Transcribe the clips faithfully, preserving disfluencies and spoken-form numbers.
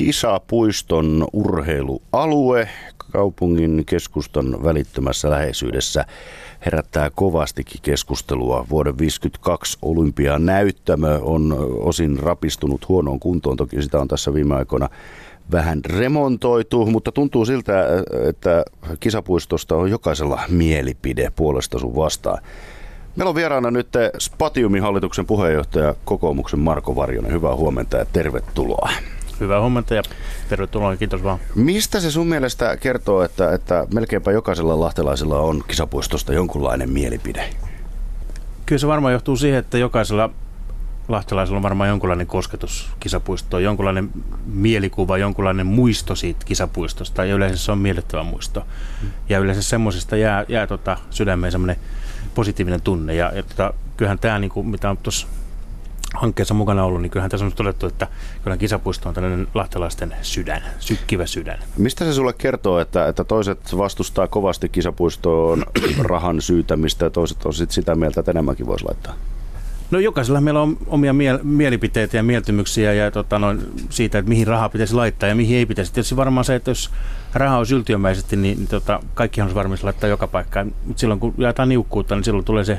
Kisapuiston urheilualue kaupungin keskustan välittömässä läheisyydessä herättää kovastikin keskustelua. Vuoden viisikymmentäkaksi olympianäyttämö on osin rapistunut huonoon kuntoon. Toki sitä on tässä viime aikoina vähän remontoitu, mutta tuntuu siltä, että Kisapuistosta on jokaisella mielipide puolesta sun vastaan. Meillä on vieraana nyt Spatiumin hallituksen puheenjohtaja kokoomuksen Marko Varjonen. Hyvää huomenta ja tervetuloa. Hyvää huomenta ja tervetuloa, kiitos vaan. Mistä se sun mielestä kertoo, että, että melkeinpä jokaisella lahtelaisella on Kisapuistosta jonkunlainen mielipide? Kyllä se varmaan johtuu siihen, että jokaisella lahtelaisella on varmaan jonkunlainen kosketus Kisapuistoon, jonkunlainen mielikuva, jonkunlainen muisto siitä Kisapuistosta, ja yleensä se on miellyttävä muisto. Hmm. Ja yleensä semmoisesta jää, jää tota sydämeen semmoinen positiivinen tunne, ja, ja tota, kyllähän tämä, niin kuin, mitä on tuossa hankkeessa mukana ollut, niin kyllähän tässä on todettu, että kyllä Kisapuisto on tällainen lahtelaisten sydän, sykkivä sydän. Mistä se sulle kertoo, että, että toiset vastustaa kovasti Kisapuistoon rahan syytämistä ja toiset on sit sitä mieltä, että enemmänkin voisi laittaa? No jokaisella meillä on omia miel- mielipiteitä ja mieltymyksiä ja tota, noin, siitä, että mihin rahaa pitäisi laittaa ja mihin ei pitäisi. Tietysti varmaan se, että jos raha on yltiömäisesti, niin, niin tota, kaikkihan olisi varmasti laittaa joka paikkaan. Mutta silloin kun jaetaan niukkuutta, niin silloin tulee se,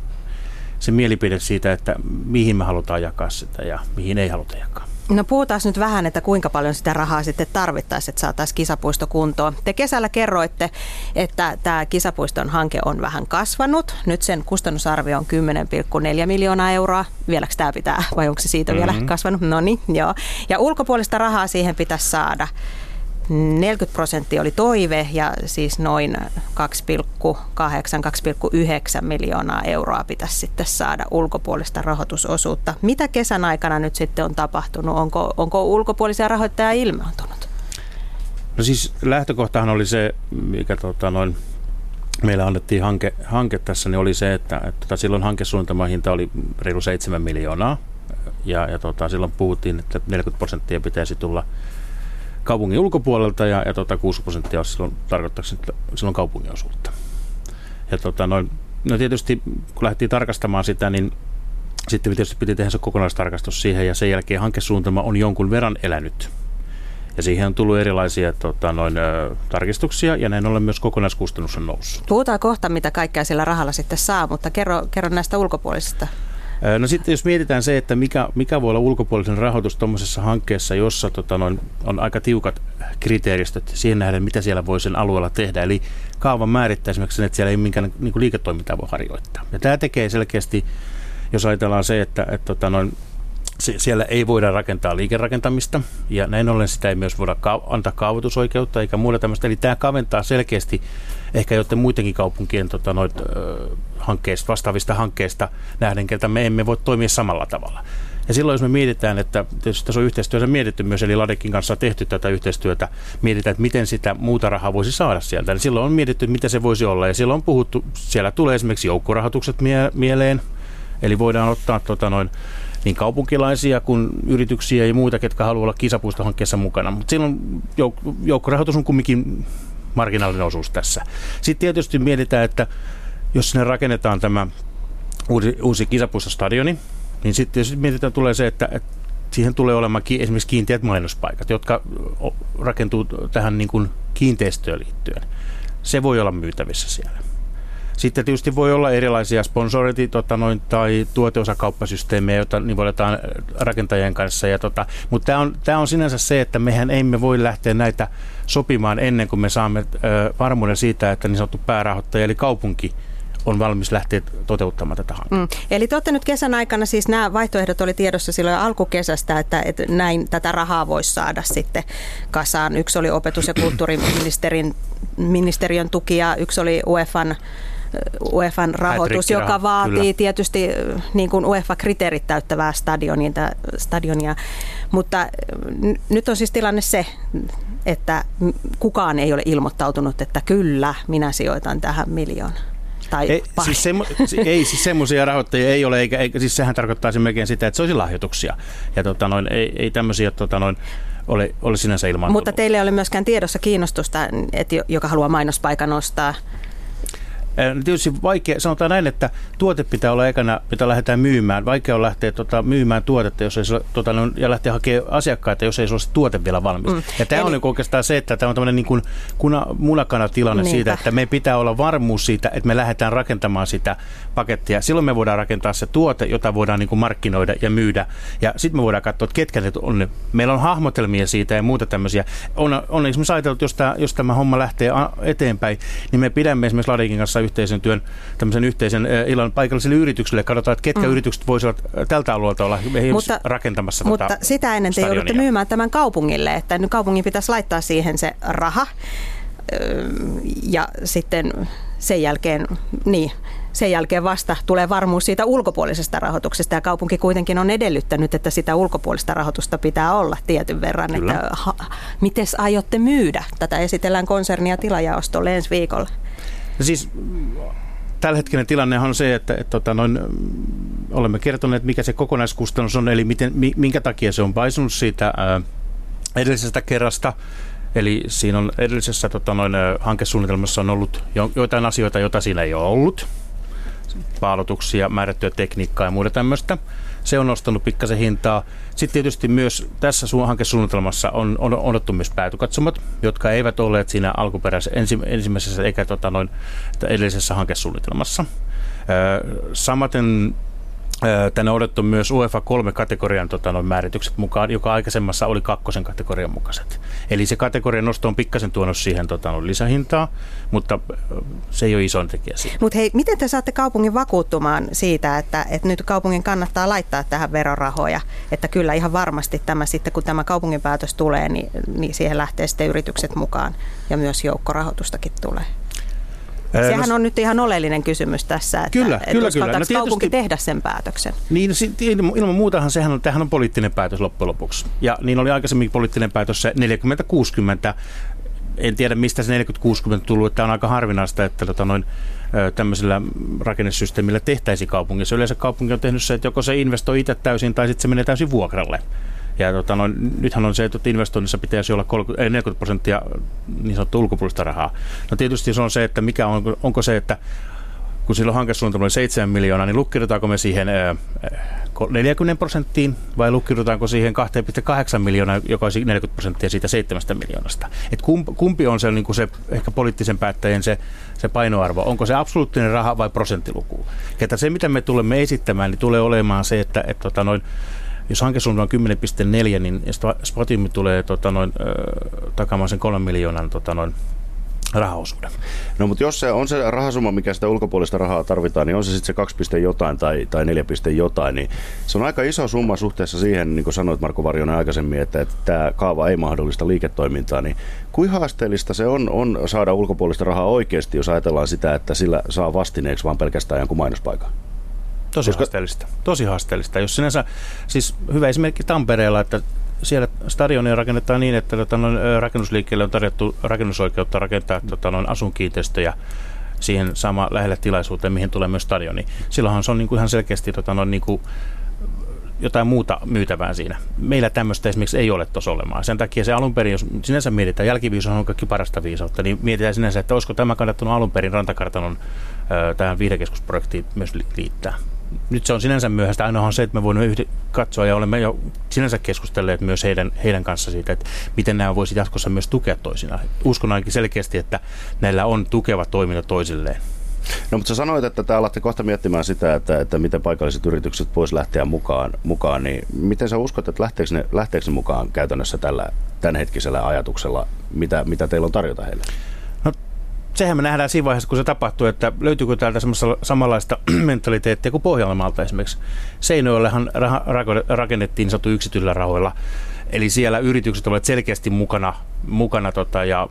se mielipide siitä, että mihin me halutaan jakaa sitä ja mihin ei haluta jakaa. No puhutaan nyt vähän, että kuinka paljon sitä rahaa sitten tarvittaisiin, että saataisiin Kisapuisto kuntoon. Te kesällä kerroitte, että tämä Kisapuiston hanke on vähän kasvanut. Nyt sen kustannusarvio on kymmenen pilkku neljä miljoonaa euroa. Vieläkö tämä pitää vai onko se siitä mm-hmm. vielä kasvanut? No niin, joo. Ja ulkopuolista rahaa siihen pitäisi saada. neljäkymmentä prosenttia oli toive ja siis noin kaksi pilkku kahdeksan - kaksi pilkku yhdeksän miljoonaa euroa pitäisi sitten saada ulkopuolista rahoitusosuutta. Mitä kesän aikana nyt sitten on tapahtunut? Onko, onko ulkopuolisia rahoittajia ilmaantunut? No siis lähtökohtahan oli se, mikä tota noin, meillä annettiin hanke, hanke tässä, niin oli se, että, että silloin hankesuunnitelman hinta oli reilu seitsemän miljoonaa ja, ja tota, silloin puhuttiin, että neljäkymmentä prosenttia pitäisi tulla kaupungin ulkopuolelta ja, ja tota, kuusi prosenttia olisi silloin tarkoittaisi silloin kaupungin osuutta. Ja tota, no, no tietysti kun lähdettiin tarkastamaan sitä, niin sitten tietysti piti tehdä se kokonaistarkastus siihen ja sen jälkeen hankesuunnitelma on jonkun verran elänyt. Ja siihen on tullut erilaisia tota, noin, ö, tarkistuksia ja näin ollen myös kokonaiskustannus on noussut. Puhutaan kohta, mitä kaikkea sillä rahalla sitten saa, mutta kerro, kerro näistä ulkopuolisista. No sitten jos mietitään se, että mikä, mikä voi olla ulkopuolisen rahoitus tuommoisessa hankkeessa, jossa tota, noin, on aika tiukat kriteeristöt siihen nähden, mitä siellä voi sen alueella tehdä. Eli kaavan määrittää esimerkiksi sen, että siellä ei minkään niin kuin liiketoimintaa voi harjoittaa. Ja tämä tekee selkeästi, jos ajatellaan se, että, että tota, noin, se, siellä ei voida rakentaa liikerakentamista ja näin ollen sitä ei myös voida ka- antaa kaavoitusoikeutta eikä muuta tämmöistä. Eli tämä kaventaa selkeästi ehkä joiden muidenkin kaupunkien tota, noit, ö, hankkeista, vastaavista hankkeista nähden, että me emme voi toimia samalla tavalla. Ja silloin jos me mietitään, että tietysti tässä on yhteistyötä mietitty myös, eli Ladekin kanssa on tehty tätä yhteistyötä, mietitään, että miten sitä muuta rahaa voisi saada sieltä. Eli silloin on mietitty, mitä se voisi olla ja silloin on puhuttu, siellä tulee esimerkiksi joukkorahoitukset mie- mieleen, eli voidaan ottaa tota, noin, niin kaupunkilaisia kuin yrityksiä ja muita, ketkä haluaa olla Kisapuistohankkeessa mukana. Mutta silloin jouk- joukkorahoitus on kumminkin marginaalinen osuus tässä. Sitten tietysti mietitään, että jos sinne rakennetaan tämä uusi, uusi Kisapuistostadioni, niin sitten mietitään tulee se, että, että siihen tulee olemaan ki- esimerkiksi kiinteät mainospaikat, jotka rakentuu tähän niin kuin kiinteistöön liittyen. Se voi olla myytävissä siellä. Sitten tietysti voi olla erilaisia sponsoreita tota, noin, tai tuoteosakauppasysteemejä, joita nivoletaan rakentajien kanssa. Ja, tota, mutta tämä on, tämä on sinänsä se, että mehän emme voi lähteä näitä sopimaan ennen kuin me saamme ö, varmuuden siitä, että niin sanottu päärahoittaja eli kaupunki on valmis lähteä toteuttamaan tätä hanketta. Mm. Eli te olette nyt kesän aikana, siis nämä vaihtoehdot oli tiedossa silloin alkukesästä, että, että näin tätä rahaa voisi saada sitten kasaan. Yksi oli opetus- ja kulttuuriministeriön ministeriön tuki ja yksi oli UEFan UEFan rahoitus, joka vaatii kyllä tietysti niin kuin UEFA-kriteerit täyttävää stadionia. Mutta n- nyt on siis tilanne se, että kukaan ei ole ilmoittautunut, että kyllä, minä sijoitan tähän miljoonaan. Tai ei, siis semmo, ei, siis semmoisia rahoittajia ei ole, eikä, eikä siis sehän tarkoittaa melkein sitä, että se olisi lahjoituksia. Ja tota noin, ei, ei tämmöisiä tota noin, ole, ole sinänsä ilmaantunut. Mutta teille ei ole myöskään tiedossa kiinnostusta, että joka haluaa mainospaikan ostaa. Tietysti vaikea, sanotaan näin, että tuote pitää olla ekana, mitä lähdetään myymään. Vaikea on lähteä tota, myymään tuotetta jos ei se, tota, ja lähteä hakemaan asiakkaita, jos ei se ole se tuote vielä valmis. Mm. Ja tämä Eli... on niin oikeastaan se, että tämä on tämmöinen niin kuin munakana-tilanne Niinpä. siitä, että me pitää olla varmuus siitä, että me lähdetään rakentamaan sitä pakettia. Silloin me voidaan rakentaa se tuote, jota voidaan niin kuin markkinoida ja myydä. Ja sitten me voidaan katsoa, että ketkä ne on. Meillä on hahmotelmia siitä ja muuta tämmöisiä. On, on esimerkiksi ajateltu, että jos tämä, jos tämä homma lähtee eteenpäin, niin me pidämme esimerkiksi Ladikin kanssa yhteisen työn, tämmöisen yhteisen illan paikallisille yrityksille. Katsotaan, että ketkä mm. yritykset voisivat tältä alueelta olla mutta, rakentamassa Mutta tota sitä ennen te stadionia. joudutte myymään tämän kaupungille, että nyt kaupungin pitäisi laittaa siihen se raha ja sitten sen jälkeen, niin, sen jälkeen vasta tulee varmuus siitä ulkopuolisesta rahoituksesta ja kaupunki kuitenkin on edellyttänyt, että sitä ulkopuolista rahoitusta pitää olla tietyn verran. Että, ha, mites aiotte myydä? Tätä esitellään konserni- ja tilajaostolle ensi viikolla. Siis tällä hetkinen tilanne on se, että, että, että noin, olemme kertoneet, mikä se kokonaiskustannus on, eli miten, minkä takia se on paisunut siitä ää, edellisestä kerrasta. Eli siinä on edellisessä tota, noin, hankesuunnitelmassa on ollut jo, joitain asioita, joita siinä ei ole ollut. Paalutuksia, määrättyä tekniikkaa ja muuta tämmöistä. Se on nostanut pikkasen hintaa. Sitten tietysti myös tässä hankesuunnitelmassa on, on odottu myös päätykatsomot, jotka eivät olleet siinä alkuperäisessä ensi, ensimmäisessä eikä tota, noin, edellisessä hankesuunnitelmassa. Öö, samaten tänne on odottu myös UEFA kolme kategorian tota, noin määritykset mukaan, joka aikaisemmassa oli kakkosen kategorian mukaiset. Eli se kategorian nosto on pikkasen tuonut siihen tota, noin lisähintaa, mutta se ei ole isoin tekijä siinä. Mutta hei, miten te saatte kaupungin vakuuttumaan siitä, että, että nyt kaupungin kannattaa laittaa tähän verorahoja, että kyllä ihan varmasti tämä sitten, kun tämä kaupungin päätös tulee, niin, niin siihen lähtee sitten yritykset mukaan ja myös joukkorahoitustakin tulee? Sehän on nyt ihan oleellinen kysymys tässä, että, kyllä, että kyllä, uskaltaako kyllä. No, kaupunki tehdä sen päätöksen? Niin, ilman muutahan sehän on, tämähän on poliittinen päätös loppujen lopuksi. Ja niin oli aikaisemmin poliittinen päätös se neljäkymmentä kuusikymmentä. En tiedä, mistä se neljäkymmentä kuusikymmentä tullut, että on aika harvinaista, että tota noin, tämmöisellä rakennesysteemillä tehtäisiin kaupungissa. Yleensä kaupunki on tehnyt se, että joko se investoi itse täysin tai sitten se menee täysin vuokralle. Ja tota, no, nythän on se, että investoinnissa pitäisi olla kolmekymmentä, neljäkymmentä prosenttia niin sanottua ulkopuolista rahaa. No tietysti se on se, että mikä on, onko se, että kun silloin hankesuunnitelma oli seitsemän miljoonaa, niin lukkiudutaanko me siihen neljäkymmentä prosenttiin vai lukkiudutaanko siihen kaksi pilkku kahdeksan miljoonaa, joka olisi neljäkymmentä prosenttia siitä seitsemästä miljoonasta. Et kumpi on se, niin kuin se ehkä poliittisen päättäjien se, se painoarvo? Onko se absoluuttinen raha vai prosenttiluku? Että se, mitä me tulemme esittämään, niin tulee olemaan se, että, että tota noin, jos hankesuunnitelma on kymmenen pilkku neljä, niin Spotimi tulee tota, noin, ö, takaamaan sen kolmen miljoonan tota, noin, rahaosuuden. No mutta jos se on se rahasumma, mikä sitä ulkopuolista rahaa tarvitaan, niin on se sitten se kaksi piste jotain tai, tai neljä piste jotain, niin se on aika iso summa suhteessa siihen, niin kuin sanoit Marko Varjonen aikaisemmin, että, että tämä kaava ei mahdollista liiketoimintaa, niin kuinka haasteellista se on, on saada ulkopuolista rahaa oikeasti, jos ajatellaan sitä, että sillä saa vastineeksi vaan pelkästään jonkun mainospaikan? Tosi Koska... haasteellista. Tosi haasteellista. Jos sinänsä, siis hyvä esimerkki Tampereella, että siellä stadionia rakennetaan niin, että tota, noin, rakennusliikkeelle on tarjottu rakennusoikeutta rakentaa tota, noin asuinkiinteistöjä siihen sama lähelle tilaisuuteen, mihin tulee myös stadioni. Silloinhan se on niin kuin ihan selkeästi tota, noin, niin kuin jotain muuta myytävää siinä. Meillä tämmöistä esimerkiksi ei ole tuossa olemaan. Sen takia se alun perin, jos sinänsä mietitään, jälkiviisaus on kaikki parasta viisautta, niin mietitään sinänsä, että olisiko tämä kannattanut alun perin Rantakartanon ö, tähän viihdekeskusprojektiin myös liittää. Nyt se on sinänsä myöhäistä. Ainoahan se, että me voimme yhden katsoa ja olemme jo sinänsä keskustelleet myös heidän, heidän kanssa siitä, että miten nämä voisi jatkossa myös tukea toisinaan. Uskon ainakin selkeästi, että näillä on tukeva toiminta toisilleen. No mutta sä sanoit, että te alatte kohta miettimään sitä, että, että miten paikalliset yritykset vois lähteä mukaan, mukaan, niin miten sä uskot, että lähteekö ne, lähteekö ne mukaan käytännössä tällä tämänhetkisellä ajatuksella, mitä, mitä teillä on tarjota heille? No, sehän me nähdään siinä vaiheessa, kun se tapahtuu, että löytyykö täältä samanlaista mentaliteettia kuin Pohjanmaalta esimerkiksi. Seinäjoellehan rakennettiin satu yksityisillä rahoilla, eli siellä yritykset olivat selkeästi mukana, mukana tota, ja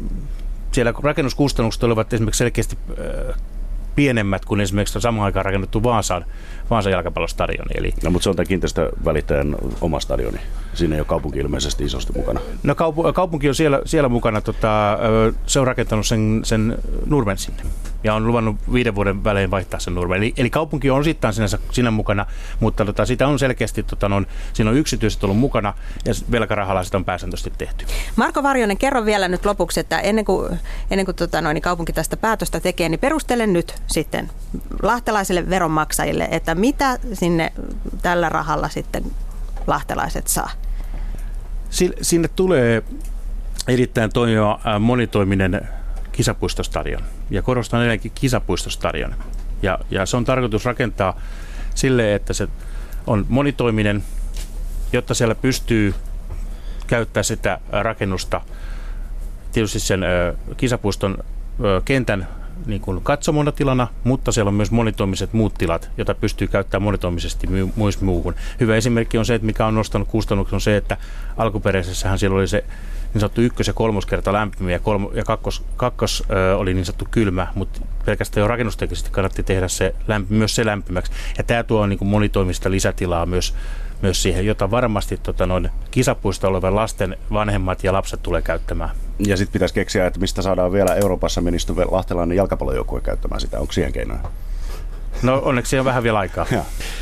siellä rakennuskustannukset olivat esimerkiksi selkeästi äh, pienemmät kuin esimerkiksi samaan aikaan rakennettu Vaasan, Vaasan jalkapallostadioni. Eli no, mutta se on tämä kiinteistövälittäjän oma stadioni. Siinä ei ole kaupunki ilmeisesti isosti mukana. No kaup- kaupunki on siellä, siellä mukana. Tota, se on rakentanut sen, sen Nurmen sinne. ja on luvannut viiden vuoden välein vaihtaa sen nurmen. Eli, eli kaupunki on osittain sinänsä, siinä mukana, mutta tota, sitä on selkeästi, tota, on, siinä on yksityiset ollut mukana ja velkarahalla sitä on pääsääntöisesti tehty. Marko Varjonen, kerro vielä nyt lopuksi, että ennen kuin, ennen kuin tota, noin, kaupunki tästä päätöstä tekee, niin perustele nyt sitten lahtelaisille veronmaksajille, että mitä sinne tällä rahalla sitten lahtelaiset saa? Sinne tulee erittäin toimiva monitoiminen kisapuistostadion. Ja korostan edelleenkin kisapuistostadion. Ja, ja se on tarkoitus rakentaa sille, että se on monitoiminen, jotta siellä pystyy käyttää sitä rakennusta tietysti sen ö, kisapuiston ö, kentän niin kuin katsomona tilana, mutta siellä on myös monitoimiset muut tilat, joita pystyy käyttämään monitoimisesti myös muuhun. Hyvä esimerkki on se, että mikä on nostanut kustannuksen, on se, että alkuperäisessähän siellä oli se niin sanottu ykkös- ja kolmoskerta lämpimä ja, kolmo, ja kakkos, kakkos ö, oli niin sanottu kylmä, mutta pelkästään jo rakennusteknisesti kannatti tehdä se lämpi, myös se lämpimäksi. Ja tämä tuo niin kuin monitoimista lisätilaa myös, myös siihen, jota varmasti tota, noin kisapuista olevan lasten vanhemmat ja lapset tulee käyttämään. Ja sitten pitäisi keksiä, että mistä saadaan vielä Euroopassa menestyvä lahtelainen jalkapallojoukkue käyttämään sitä. Onko siihen keinoja? No onneksi on vähän vielä aikaa.